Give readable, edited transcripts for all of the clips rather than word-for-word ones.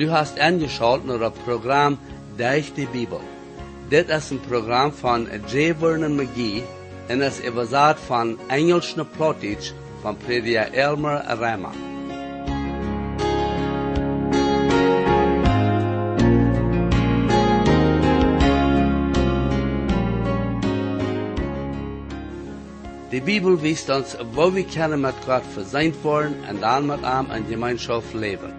Du hast eingeschaltet naar het programma Durch die Bibel. Dit is een programma van J. Vernon McGee en is überzet van Engels naar Plattdeutsch van prediker Elmer Reimer. Die Bibel wijst ons, wo wir können mit Gott versöhnt worden und dann mit ihm in Gemeinschaft leben.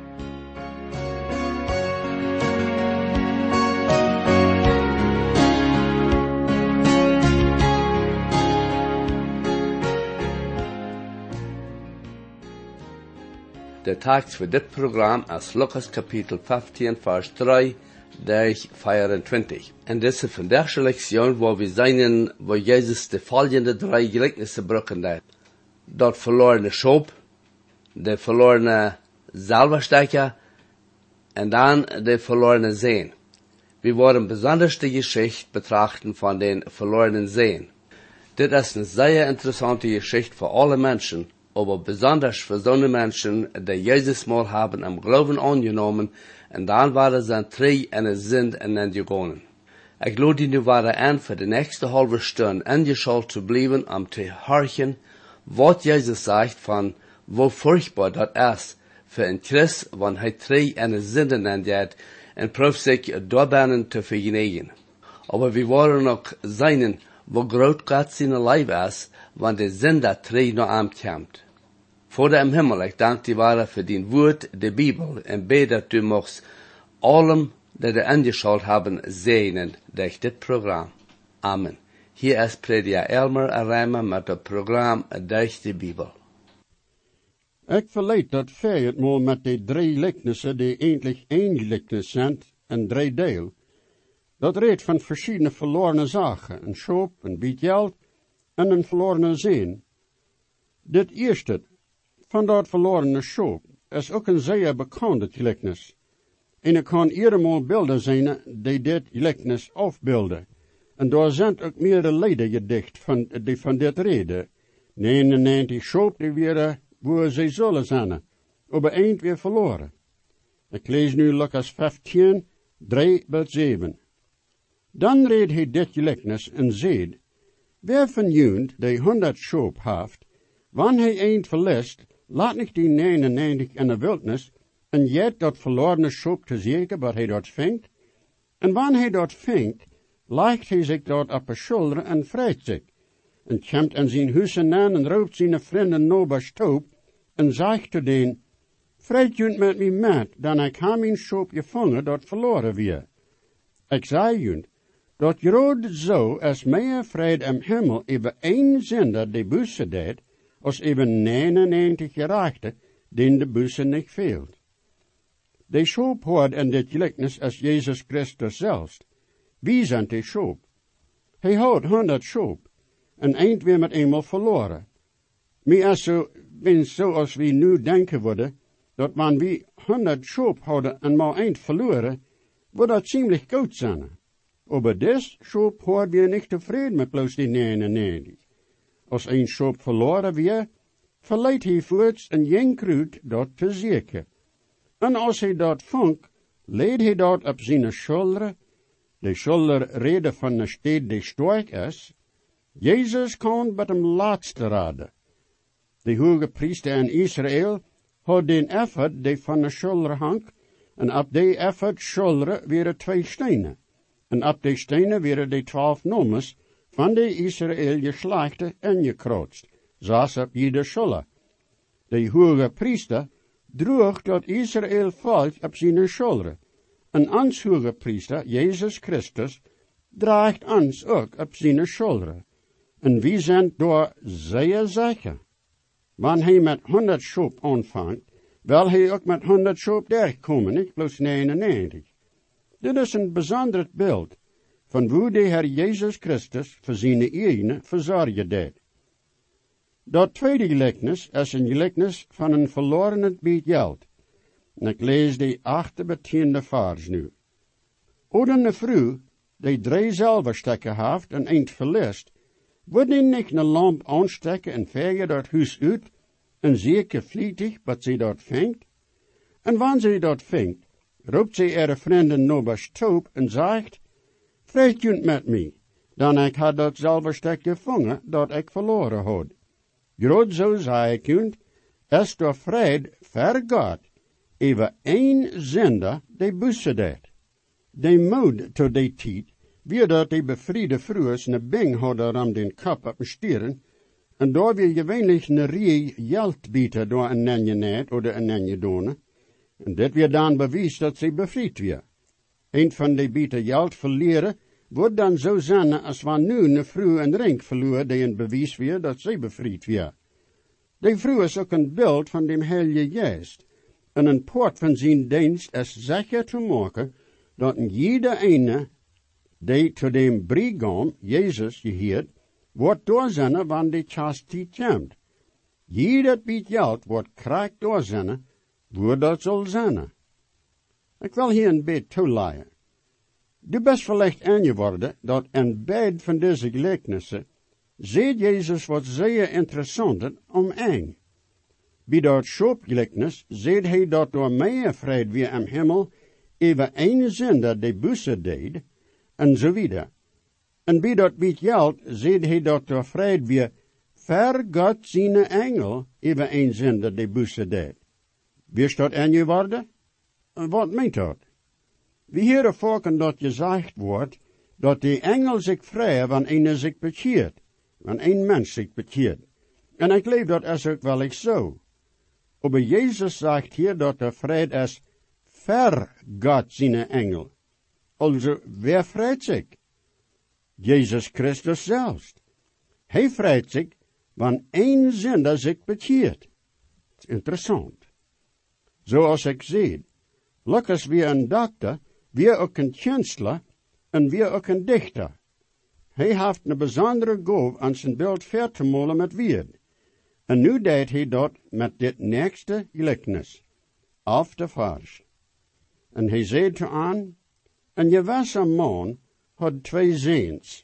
Der Text für dit Programm ist Lukas Kapitel 15, Vers 3 durch 24. En deze vandaag Lektion, wo wir sehen, wo Jesus de folgende 3 Gleichnisse brücken hat. Dat verlorene Schop, de verlorene Salberstecher und dann de verlorene Seen. Wir wollen besonders die Geschichte betrachten von den verlorenen Seen. Dit ist eine sehr interessante Geschichte für alle Menschen, aber besonders für so eine Menschen, die Jesus mal haben am Glauben angenommen, und dann waren sie ein Trei und sind in den gegangen. Ich glaube, die waren an für die nächste halbe Stunde eingeschaltet zu bleiben, zu horchen, was Jesus sagt von, wo furchtbar das ist für ein Christ, wenn er Trei und Sünden nennt, und prüft sich daran zu vergehen. Aber wir wollen auch sehen, wo groß Gott seine Liebe ist, wenn der Sünder Trei noch ankommt. Vater im Himmel, ich danke dir weiter für dein Wort, die Bibel, und bete, dass du magst allem, die du angeschaut haben, segnen durch das Programm. Amen. Hier ist Prediger Elmer Reimer mit dem Programm Durch die Bibel. Ik verleid dat feit mal met die 3 Gleichnissen, die eigentlich één Gleichnis zijn, en 3 deel. Dat redt van verschillende verlorene zaken, een schop, een biet geld, en een verlorene zeen. Dit eerste, van dat verlorene schop, is ook een zeer bekende gelijkenis. En er kan eenmaal beelden zijn die dit gelijkenis afbeelden. En daar zijn ook meerdere leden gedicht die van dit reden. 99 schop die weer waar zij zullen zijn, aber eind weer verloren. Ik lees nu Lucas 15, 3-7. Dan reed hij dit gelijkenis en zeid, wer van jullie die 100 schop heeft, wanneer hij eind verliest, laat niet die 99 in de wildnis, en jet dat verlorene schop te zeker wat hij dat vindt. En wanneer hij dat vindt, leicht hij zich dat op de schulder en vrijt zich. En komt aan zijn huizen aan en roept zijn vrienden nobers toe, en zegt te den, vrijt junt met mij met, dan ik heb mijn schop gevangen dat verloren weer. Ik zei junt, dat groot zo is meer vrede im Himmel über een zinder die busse deed, als even 99 gerechte, den de busse niet fehlt. De schop hoort in dit gelijkenis als Jezus Christus zelfs. Wie zijn die schop? Hij houdt 100 schop, en eind weer met eenmaal verloren. Mij is zo als we nu denken worden, dat wanneer we 100 schop houden en maar eind verloren, wordt dat ziemlich goed zijn. Aber des schop hoort we niet tevreden met bloos die 99. Als een schop verloren weer, verleidt hij voorts een jenkruid dat te zeker. En als hij dat vangt, leed hij dat op zijn schulder, de schulder reden van de stad die sterk is. Jezus kan met hem laatste raden. De hoge priester in Israël had den effort die van de schulder hangt, en op die effort schulder weer 2 stenen. En op die stenen weer de 12 nommers van de Israël geslachten ingekruist, zoals op jede schulder. De hoge priester droeg dat Israël volk op zijn schulder. En ons hoge priester, Jezus Christus, draagt ons ook op zijn schulder. En wie zijn door zeer zeker. Wanneer hij met 100 schop aanvangt, wil hij ook met 100 schop doorkomen, niet plus 99. Dit is een bijzonder beeld van hoe de Heer Jezus Christus voor zijn eigen verzorgen deed. Dat tweede gelijkenis is een gelijkenis van een verlorene biet geld. En ik lees die 8e tot 10e vers nu. Oder een vrouw die 3 zilverstekken heeft en eind verliest, wordt die niet een lamp aansteken en vegen dat huis uit en zeker vlietig wat ze dat vindt? En wanneer ze dat vindt, roept zij ihre vrienden nobers toop en zegt, vreet junt met mij, dan ik had dat zelfde stuk gevangen, dat ik verloren had. Groot zo zei ik junt, es door vrede ver God, over één zender die busse deed. De moed tot die tijd, wie dat die bevriende vroers ne bing hadden om den kop op stieren, en daar weer gewöhnlich ne rij geld bieten door een nenje net oder een nenje donen, en dit weer dan bewijs dat ze bevrijd weer. Een van die bieten geld verleren, wordt dan zo zijn als van nu ne vrouw een ring verloor die een bewijs weer dat ze bevrijd weer. Die vrouw is ook een beeld van dem Heilige Geest, en een poort van zijn dienst is zeker te maken, dat jeder ene, die to dem brigam, Jezus, geheert, wordt doorzinnen wanneer die chastiteit komt. Jeder biedt geld wordt krijgt doorzinnen, waar dat zal zijn. Ik wil hier een beetje toeleiden. Du best vielleicht aangeworden dat in beide van deze gelijkenissen ziet Jezus wat zeer interessant om eng. Bij dat schoopgelijkenis ziet hij dat door meer vrede weer am hemel over een zender die busse deed, en zo wieder. En bij dat biedt geld ziet hij dat door vrede weer ver God zijn engel over een zender die busse deed. Wie is dat aangeworden? En wat meent dat? We horen vaak dat gezegd wordt, dat die engel zich vrije wanneer een zich bekeert, wanneer een mens zich bekeert. En ik leef dat is ook wel eens zo. Maar Jezus zegt hier dat de vrede is ver God zijn engel. Also, wer vreit zich? Jezus Christus zelfs. Hij vreit zich, wanneer een zender zich bekeert. Het is interessant. Zoals ik zie, Lucas weer een dokter, weer ook een kunstler en weer ook een dichter. Hij heeft een bijzondere goof aan zijn beeld ver te molen met woord. En nu deed hij dat met dit nächste gelijkenis, af de vers. En hij zei te aan, een gewisse man had 2 zoons.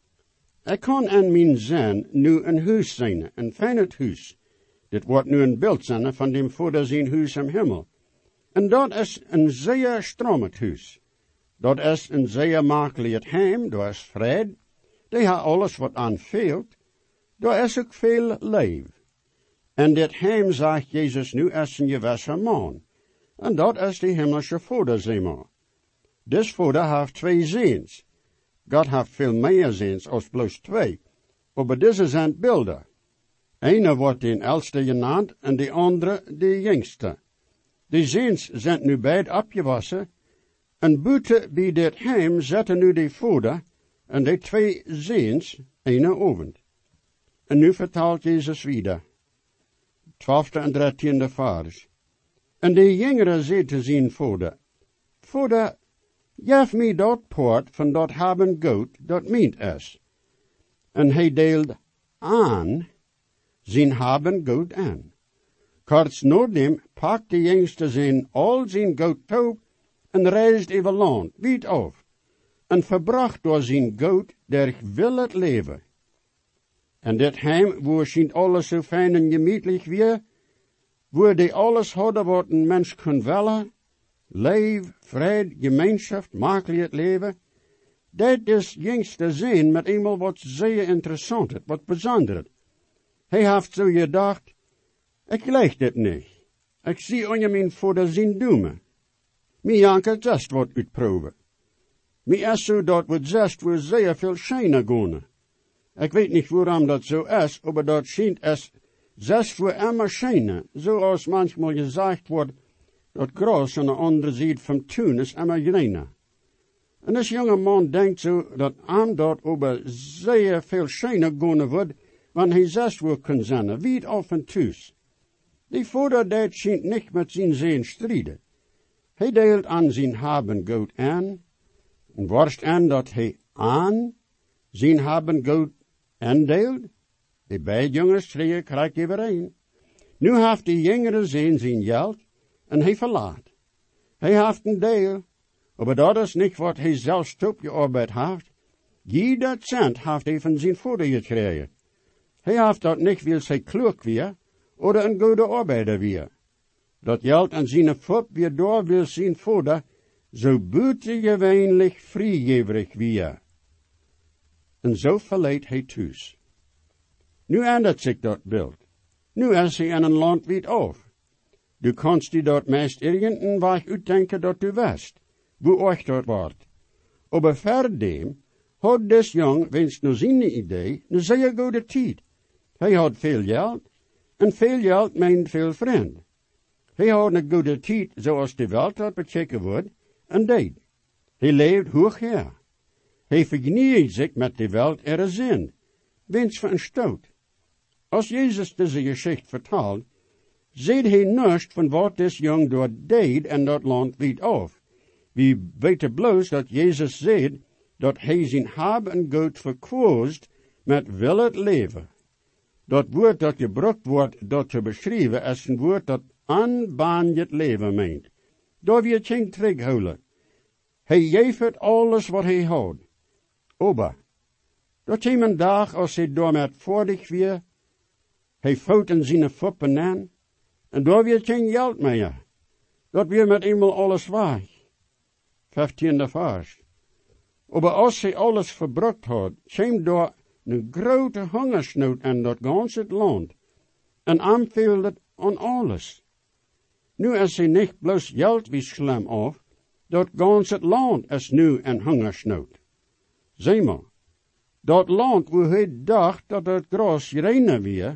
Ik kan aan mijn zoon nu een huis zijn, een fijn huis. Dit wordt nu een beeld zijn van dem vader zijn huis am hemel. En dat is een zeer stromend huis. Dat is een zeer makkelijk heim, daar is vrede. Die heeft alles wat aan veelt. Daar is ook veel leven. En dit heim, zegt Jezus nu, is een gewisse man. En dat is de hemelse vader, zeg maar. Des vader heeft 2 zoons. God heeft veel meer zoons als bloos 2. Maar deze zijn beelden. Ene wordt de oudste genaamd en de andere de jongste. De zoons zijn nu beide opgewassen. En buiten bij dit heim zetten nu de vader en de 2 zoons ene ovend. En nu vertaalt Jezus weer. 12e en 13e vers. En de jongere zei te zijn vader, Vader, geef mij dat poort van dat haben goud dat meent is. En hij deelt aan zijn haben goud aan. Korts noordem pakt de jongste zijn al zijn goud toe en reist over land, wiet af, en verbracht door zijn goud der wil het leven. En dit heim, wo schijnt alles zo fijn en gemütlich weer, wo die alles hadden wat een mens kon willen, leef, vrede, gemeenschap, makkelijk het leven, dat is jongste zijn met eenmaal wat zeer interessant, wat bijzonder. Hij heeft zo gedacht, ik leg dit niet. Ik zie on je mijn vader zien doen. Mi janker zest wat uitproeven. Mi is zo dat wat zest we zeer veel schijnen gaan. Ik weet niet waarom dat zo is, maar dat schijnt is zest voor immer schijnen, zoals manchmal gezegd wordt, dat gras aan de andere zijde van tuin is immer groener. En this jonge man denkt zo dat aan dat over zeer veel schijnen gaan wordt, wanneer hij zest wil kan zijn, wie af en thuis. Die vader dat schijnt niet met zijn zin strijden. Hij deelt aan zijn haben goud aan, en worst aan dat hij aan zijn haben goud aandeelt. De beide jongens schreeuwen krijgt iedereen. Nu heeft de jongere zijn geld, en hij verlaat. Hij heeft een deel, maar dat is niet wat hij zelf opgearbeid heeft. Jeder cent heeft hij van zijn vader gekregen. Hij heeft dat niet wil zijn kluk weer, oder een goede arbeider weer. Dat geld aan zijn voet weer door wil zijn vader zo buitengewöhnlich vrijgeverig wie er. En zo verleidt hij thuis. Nu ändert zich dat beeld. Nu is hij in een land weit af. Du kannst die dort meest irgendein Weg uitdenken dat du west, wo euch dort wart. Aber verdem had des jong, wens nu zijn idee, een zeer goede tijd. Hij had veel geld, en veel geld meent veel vriend. Hij had een goede tijd, zoals de wereld dat bekeken wordt, en deed. Hij leeft hoog her. Hij vergeniet zich met de wereld er zin, wens van stoot. Als Jezus deze geschichte vertaalt, ziet hij niets van wat des jong dort deed en dat land wiet af. We weten bloos dat Jezus zegt dat hij zijn hab en goed verkoest met wil het leven. Dat woord dat gebruikt wordt dat te beschrijven is een woord dat aanbaanend leven meent. Daar wil je geen terughouden. Hij geeft het alles wat hij had. Aber, dat kwam een dag als hij daarmee voordig weer, hij fout in zijn foppen aan, en daar wil geen geld meer. Dat weer met eenmaal alles weg. 15e vers. Aber als hij alles verbruikt had, kwam daar een grote hongersnood in dat ganse land, en aanviel het aan alles. Nu is hij niet bloos geld wie slim af, dat ganse land is nu in hongersnood. Zie maar, dat land waar hij dacht dat het gras reiner weer,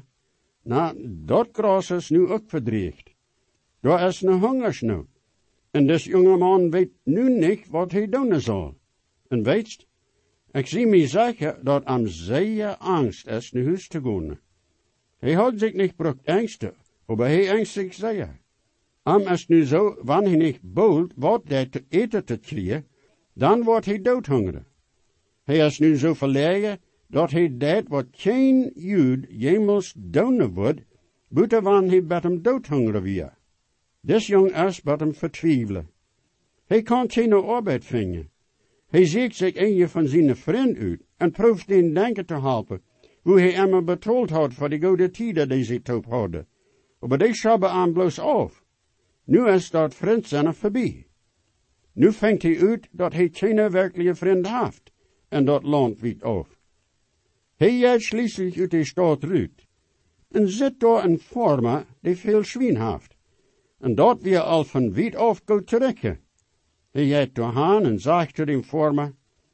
dat gras is nu ook verdreigd. Daar is een hongersnood. En des jonge man weet nu niet wat hij doen zal. En weetst, ik zie mij zeggen dat hem zeer angst is naar huis te gaan. Hij had zich niet brukt angsten, maar hij angst zich zeer. Hem is nu zo, wanneer hij niet bolt wat hij te eten te krijgen, dan wordt hij doodhongeren. Hij is nu zo verlegen, dat hij deed wat geen Jood jemals doen wordt, buiten wanneer hij bij hem doodhongeren weer. Des jong is bij hem vertwijfelen. Hij kan geen arbeid vinden. Hij ziet zich een van zijn vrienden uit en proeft den denken te helpen, hoe hij hem betaald had voor de goede tijden die ze top hadden. Maar die schabben hem bloos af. Nu is dat vriend zijn voorbij. Nu vindt hij uit dat hij geen werkelijke vriend heeft, en dat land wiet af. Hij gaat schließlich uit de stad uit, en zit daar een farmer die veel zwien heeft. En dat weer al van wiet af goed terug. Hij gaat doorheen en zegt tot dem farmer,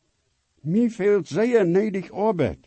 mij fehlt zeer nedig arbeid.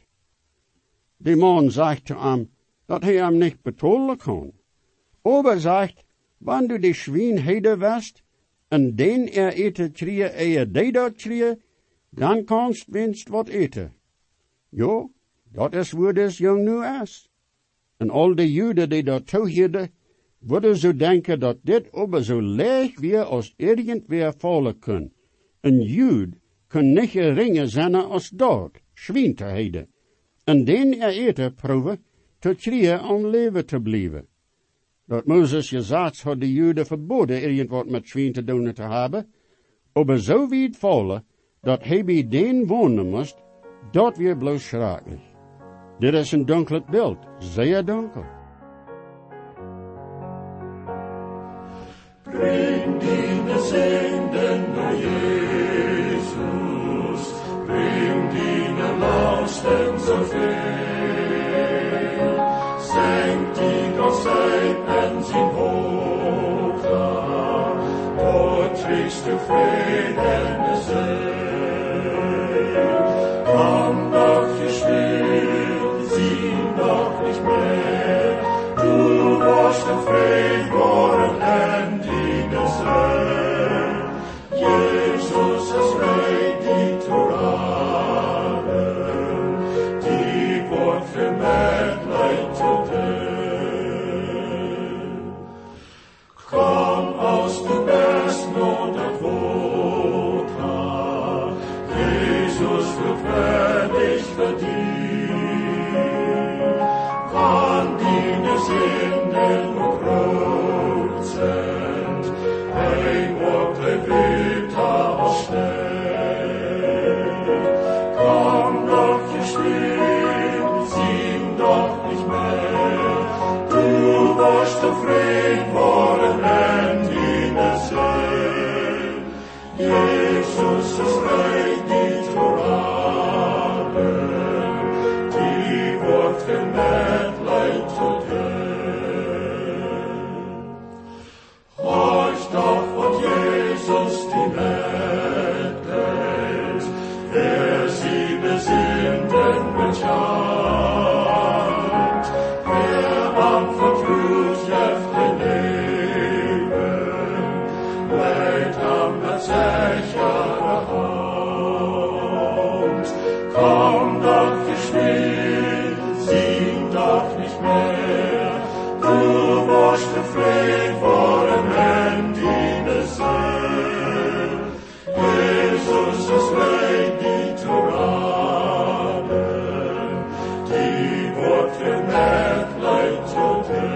De man zegt te hem, dat hij hem niet betalen kan. Aber zegt, wanneer du de zwien heden west, en den eten krijgen, die dat krijgen, dan kanst winst wat eten. Jo, dat is waar des jong nu is. En al de Joden die dat toehielden, worden zo denken dat dit aber zo leeg weer als irgendwer vallen kan. Een Jood kan niet geringer zijn als dat, zwien te heden. En den eten proeven, te krijgen om leven te blijven. Dat Mozes gezegd had de Joden verboden irgendwat met zwien te doen te hebben, aber zo wiet vallen, dat hij bij den wonen moest, dat weer bloos schrakelijk. Dit is een donker beeld, zeer donker. Bring die Sünden, o Jesus, bring die Lasten so viel, senk die Gottseiten sin Hofer, dort trägst du Frieden des Komm doch geschwind, sieh noch nicht mehr, du warst der Friedborn and in the sun. Jesus has made die Toranen, die Wort für Mädlein zu tun. Komm aus du bist nur der Wota, Jesus wird fertig verdient, kann die Sünden und Rot sind, ein Wort der Vita Jesus is ready to raden, die wordt gemet leid tot Horch doch, wat Jesus die Mitleid, wer sie besinden beschat, wer am Vertrus jeft ein Leben, leid am sichere Haus. Komm doch geschwind, sieg doch nicht mehr, du wirst befreit vor dem End deines Seele. Jesus ist ready to raden, die wird gemerkt leid zu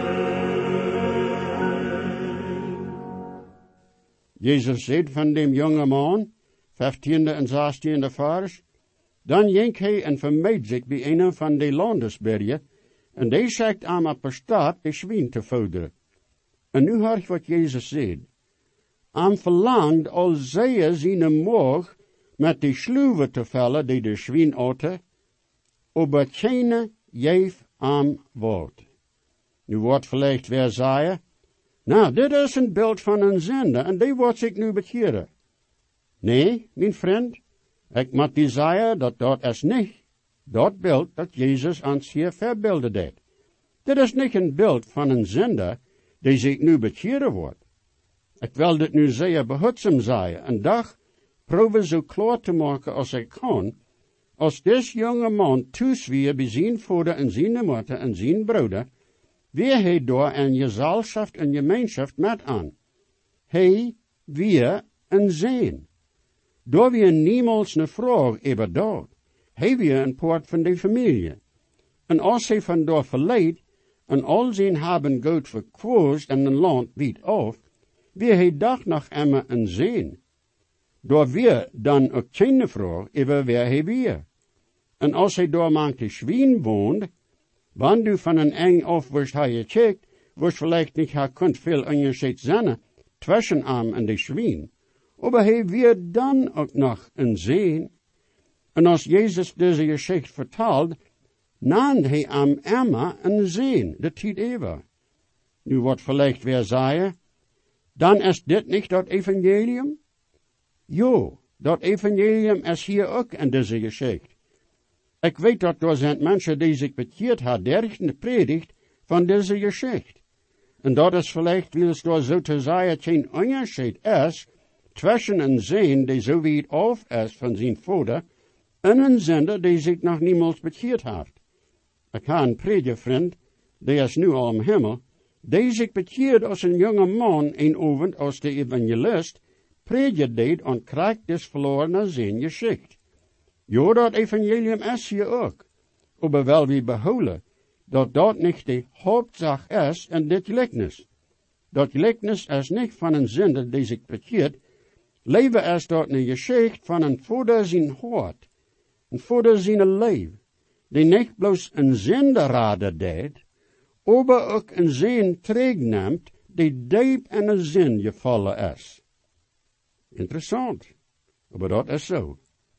Jezus zei van dem jonge man, 15e en 16e vers, dan ging hij en vermeed zich bij een van de landesbergen, en die zegt aan op de stad de zwien te voederen. En nu hoor ik wat Jezus zei. Aan verlangt al zij zijn moog met de sluwe te vellen die de zwien oten, aber keine geef aan woord. Nu wordt vielleicht weer zeggen, nou, dit is een beeld van een zender, en die wordt zich nu bekeren. Nee, mijn vriend, ik moet die zeggen dat is niet dat beeld dat Jezus ons hier verbeelden deed. Dit is niet een beeld van een zender die zich nu bekeren wordt. Ik wil dit nu zeer behutzaam zeggen, een dag probeer zo klaar te maken als ik kan, als deze jonge man toesweer bij zijn vader en zijn moeder en zijn broeder, wie hij door een gezelschap en gemeenschap met aan. Hij, wir en zijn. Door we niemals een vraag over dat. Hij weer een poort van de familie. En als hij van daar verleid, en al zijn hebben goed verkwoest en een land wiet af, wie hij dag nog immer een zijn. Door weer dan ook geen vraag over wie hij weer. En als hij door manche Schwien woont, wanneer du van een eng af wirst hij gecheckt, wirst vielleicht nicht kunt veel onderscheid zijn tussen hem en de Schwien. Aber hij weer dan ook nog een zijn. En als Jezus deze geschichte vertelt, naam hij am immer een zijn, de tijd eeuwig. Nu wordt vielleicht weer zeggen, dan is dit niet dat evangelium? Jo, dat evangelium is hier ook in deze geschichte. Ik weet dat er zijn mensen die zich bekeerd hebben durch de predigt van deze geschichte. En dat is vielleicht, wie es door zo te zeggen, geen onderscheid is tussen een zin die zo wie het af is van zijn vader, en een zender die zich nog niemals bekeerd heeft. Ik heb een predikvriend, die is nu al im hemel, die zich bekeerd als een jonge man een avond als de evangelist predikt deed en krijgt des verloren zijn geschichte. Jo, dat evangelium is hier ook. Aber wel we behouden, dat niet de hoofdzaak is in dit gelijkenis. Dat gelijkenis is niet van een zender die zich bekeert, leven is dat een geschichte van een vader zijn hart, een vader zijn leven, die niet bloos een zenderrader deed, aber ook een zin terugneemt die diep in een zin gevallen is. Interessant, aber dat is zo.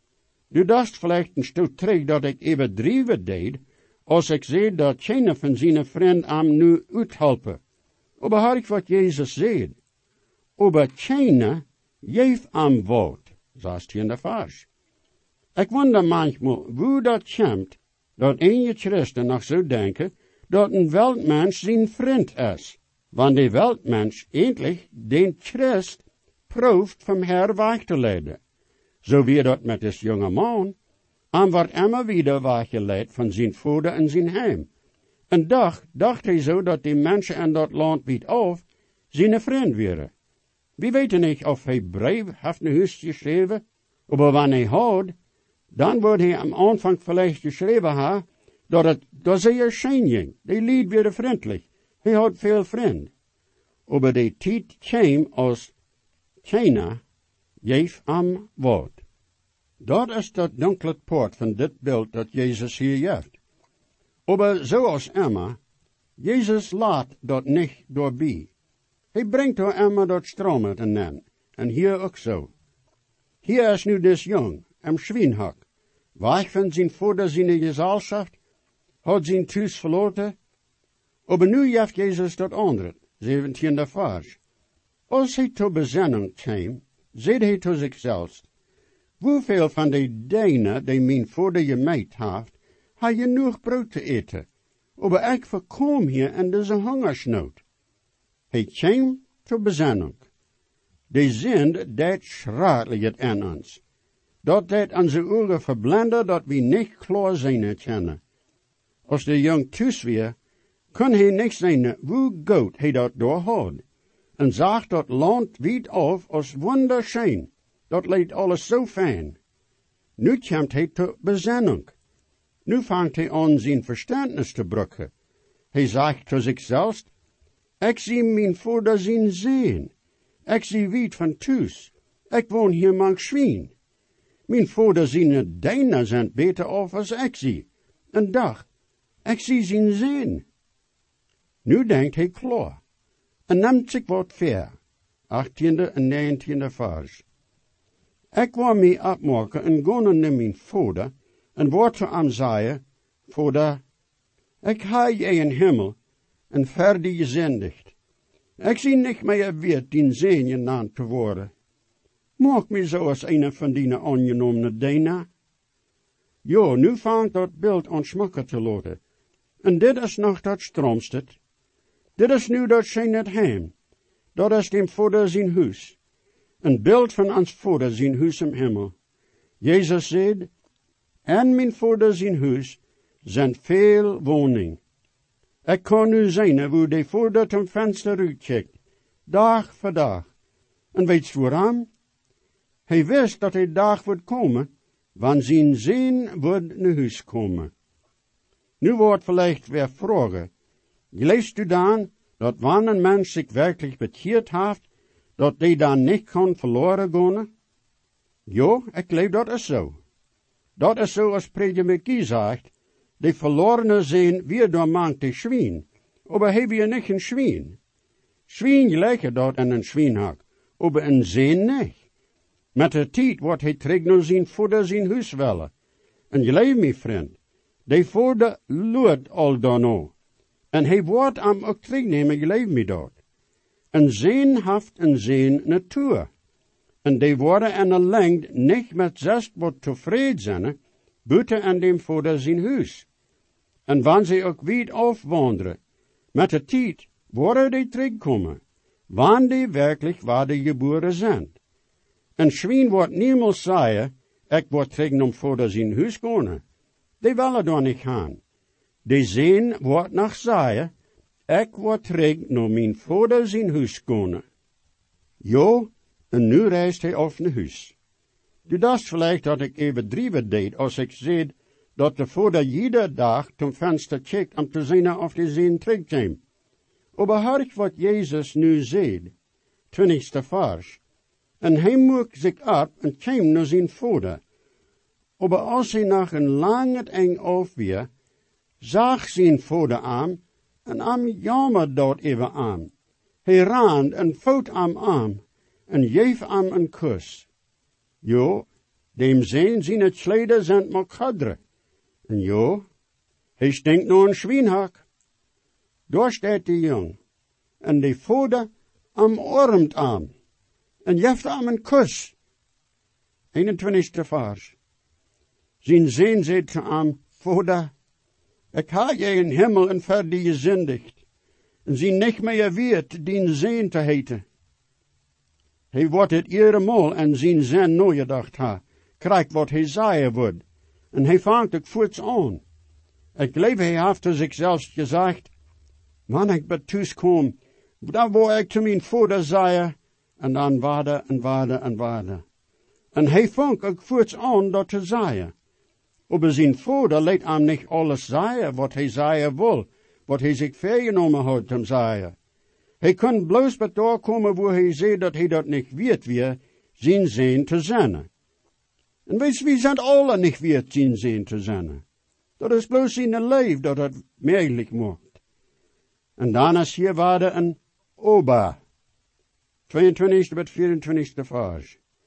Du dacht vielleicht een stuk terug dat ik overdreven deed, als ik zei dat geen van zijn vrienden am nu uithelpen. Aber hoor ik wat Jezus zei. Aber geen geef am woord, zoals hier in de vers. Ik wonder manchmal, hoe dat komt, dat een christen nog zo denken, dat een weltmens zijn vriend is. Want de weltmens eindelijk den Christ proeft van her weg te leiden. Zo wie dat met des jonge man, en wordt immer wieder weggeleid van zijn vader en zijn heim. En dacht hij zo dat die mensen in dat land wiet af, zijn vriend waren. We weten niet of hij brief heeft naar huis geschreven, maar wanneer hij houdt, dan wordt hij am aanvang vielleicht geschreven hebben, dat zij er schijn ging. Die lied weer vriendelijk. Hij had veel vriend. Maar die tijd kwam als keiner geef am woord. Dat is dat donkere poort van dit beeld dat Jezus hier heeft. Maar zoals immer, Jezus laat dat niet doorbij. Hij brengt door immer dat stromen te nemen. En hier ook zo. Hier is nu des jong, am Schwienhak, weg van zijn vader zijn gezelschap, had zijn thuis verloren, aber nu jaft Jezus dat andere, 17e vers. Als hij tot bezinning kwam, zei hij tot zichzelf, hoeveel van de dingen die mijn vader gemaakt heeft, ha genoeg brood te eten, aber ik voorkom hier in deze hongersnood. Hij kwam tot bezinning. De zind dat schradelijk het aan ons. Dat onze ogen verblenden, dat we niet klaar zijn kennen. Als de jong thuis weer, kon hij niet zijn hoe goed hij dat doorhoudt. En zag dat land wiet af als wonderschijn. Dat leed alles zo fijn. Nu komt hij tot bezinning. Nu vangt hij aan zijn verstandnis te breken. Hij zegt tot zichzelf, ik zie mijn vader zijn zin. Ik zie wiet van thuis. Ik woon hier mang Schwien. Mijn vader zijn dijnen zijn beter af als ik zie. En dag, ik zie zijn zin. Nu denkt hij klaar. En neemt zich wat ver. 18e en 19e vers. Ik wou mij opmaken en gaan naar mijn vader en woord te hem zeggen, Vader, ik ha je in hemel en verder gezendigd. Ik zie niet meer weet dien zin genannt te worden. Maak me zo als een van die aangenomene dingen. Jo, nu vangt dat beeld aan schmakken te loten. En dit is nog dat stroomste. Dit is nu dat zijn het heim. Dat is dem vader zijn huis. Een beeld van ons vader zijn huis im hemel. Jezus zei, en mijn vader zijn huis zijn veel woning. Ik kan nu zien hoe de vader ten venster uitkijkt, dag voor dag. En weet je waarom? Hij wist dat hij dag wordt komen, wanneer zijn zin wordt naar huis komen. Nu wordt vielleicht weer vragen, leest u dan, dat wanneer een mens zich werkelijk bekeerd heeft, dat die dan niet kan verloren gaan? Jo, ik geloof dat is zo. Dat is zo als Prediger McGee zegt, de verlorene zijn weer door mank de Schwien, aber hij weer niet een Schwien. Schwien gelijken dat in een Schwienhak, aber een zin niet. Met de tijd wordt hij terug naar zijn vader zijn huis willen. En geloof me, vriend, de vader loert al daarno. En hij wordt hem ook terugnemen, geloof me dat. Een zin heeft een zin natuur. En die worden in een lengte niet met zest wat tevreden zijn, buiten aan dem vader zijn huis. En wanneer ze ook weer afwandelen, met de tijd worden die terugkomen, wanneer die werkelijk waar de geboren zijn. En Schwien wordt niemals zeggen, ik word terug naar vader zijn huis gaan. Die willen daar niet gaan. Die zin wordt nog zeggen, ik word terug naar mijn vader zijn huis gaan. Jo, en nu reist hij af naar huis. Du dacht vielleicht dat ik even drieven deed, als ik zei, dat de vader iedere dag zum venster kijkt om te zien of die zin terugkomt. Aber hoor wat Jezus nu zegt, 20e vers. En hij moek zich op en kwam naar zijn vader. Aber als hij nog een lange eng af weer, zag zijn vader aan, en am jammer dat even aan. Hij rand en voet am aan, en geef am een kus. Jo, dem zijn het kleden zijn makadre. En jo, hij stinkt naar een Schwienhak. Daar staat die jong, en de vader omarmt aan, en geeft am een kus. 21e vers. Zijn zin zei te hem, Vader, ik ha je in hemel en verder gezindigd, en zie niet meer weet dien zin te heten. Hij wordt het iedere maal en zijn zin nagedacht ha, krijgt wat hij zeggen wordt, en hij vangt ook voorts aan. Ik geloof hij heeft er zichzelf gezegd, wanneer ik bij thuis kom, dan wou ik te mijn vader zeggen, en dan waarde en waarde en waarde. En hij vangt ook voorts aan dat te zeggen. Aber zijn vader liet hem niet alles zeggen wat hij zeggen wil, wat hij zich voorgenomen had te zeggen. Hij kon bloos bij daar komen waar hij zei dat hij dat niet weet weer, zijn zin te zennen. En weet je, we zijn alle niet weet zijn zin te zennen. Dat is bloos zijn leven dat het mogelijk maakt. En dan is hier waarde een oba. 22e tot 24e vers.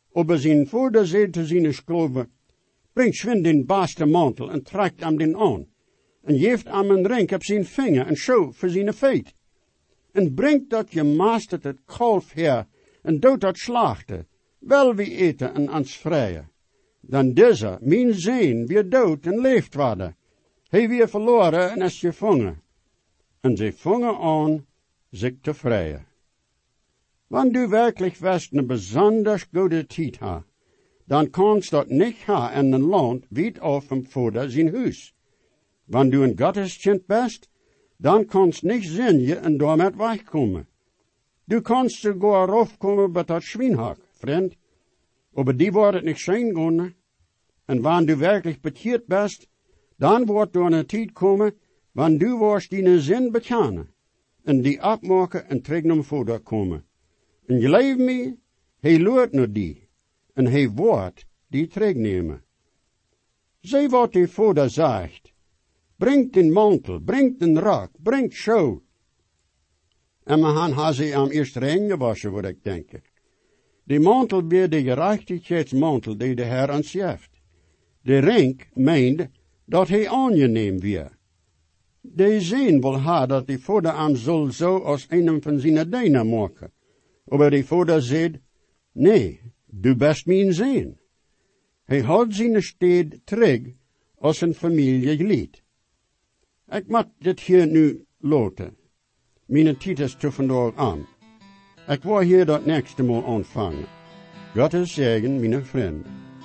Aber zijn vader zei te zijn schroeven, bring schwind den beste mantel en trekt hem den aan. En geeft hem een ring op zijn vinger en show voor zijn feet. En brengt dat je maastert het kalf her en doet dat slachten, wel wie eten en ans vrije. Dan deze, mijn zoon, weer dood en leeft worden. Hij weer verloren en is gevangen. En ze vangen aan zich te vrijen. Wanneer du werkelijk west een besonders goede tijd ha, dan kannst dat niet ha in een land weit af van vader zijn huis. Wanneer du een Gotteskind bist, dan kannst niet zin je en daarmee wegkomen. Du kannst sogar raufkomen bij dat schweinhak, vriend. Aber die wordt niet zijn gaan. En wanneer du werkelijk bekeerd bist, dan wordt er een tijd komen, wanneer du worst die zin bekennen. En die afmaken en terug naar vader komen. En geloof me, hij loert naar die. En hij wordt die terugnemen. Zie wat die vader zegt. Brengt den mantel, brengt den rok, brengt show. En we gaan ze am eerst rein gewaschen, wat ik denk. De mantel weer de gerechtigheidsmantel die de Heer ons geeft. De ring meende dat hij aangeneem weer. De zin wil ha dat de vader aan zal zo als een van zijn dienen maken. Maar de vader zei, nee, du best mijn zoon. Hij had zijn stede terug als een familielid. Ik moet dit hier nu laten. Mijn tijd is te vandaag aan. Ik wil hier dat nächste Mal ontvangen. Gottes Segen, mijn vrienden.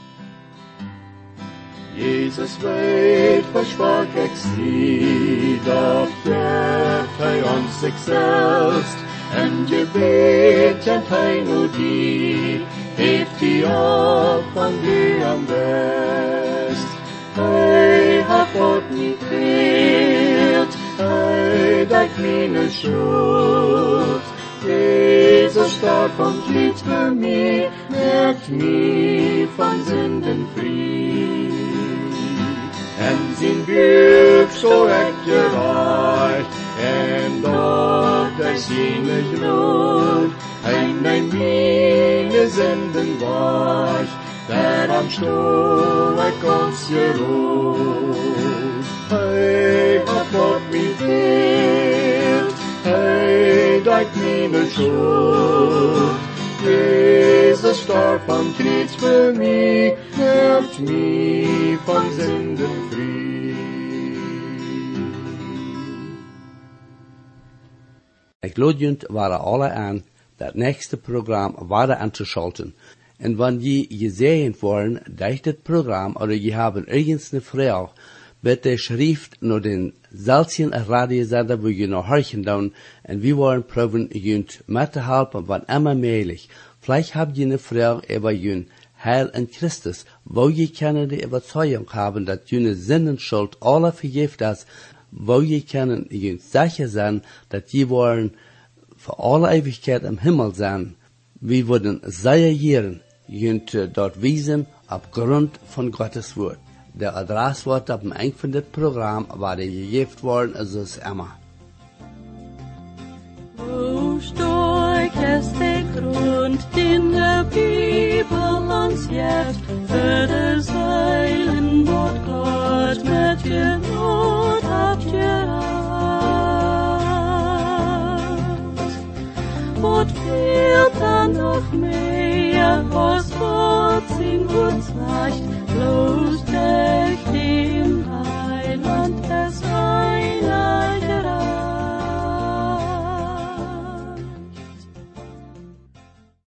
Jesus weet, versprach ich sie, doch gibt hij uns sich selbst, en Gebet kennt hij nur die, heeft die op van die am best. Hij hat Gott niet geert, hij dekt meine Schuld. Jesus starb und litt für mich, merkt mich von Sünden frei. En zijn buik zo echt gereicht, en dort er seine Glut, hij neemt meine Sünden weg, der am Stuhl ik ons geruht. Hij hat Gott mich geert, hij dekt meine Schuld. Jesus starb am Kreuz für mich, macht mich von Sünden frei. Ich lade junt waren alle aan dat nächste Programm weiter anzuschalten. Und wenn je gesehen wollen, durch das Programm oder je haben irgendeine Frage, bitte schrift nur den seltenen Radiosender, wo je noch horchen down, und wir wollen probieren, junt mit zu helfen, wann immer möglich. Vielleicht habt ihr eine Frage über jün Heil in Christus, wo je können die Überzeugung haben, dass jüne Sinnenschuld alle vergift ist, wo je können jün sicher sein, dass die wollen für alle Ewigkeit im Himmel sein. Wir würden reagieren, jünt dort wiesen, aufgrund von Gottes Wort. Der Adresswort auf dem Ende von dem Programm war der gegeben worden, also ist immer. Wo stark ist der Grund, den der Bibel uns gibt, für das Heilenwort Gott mit Gebot abgerast. Und fehlt dann noch mehr, was Gott sein Gut sagt,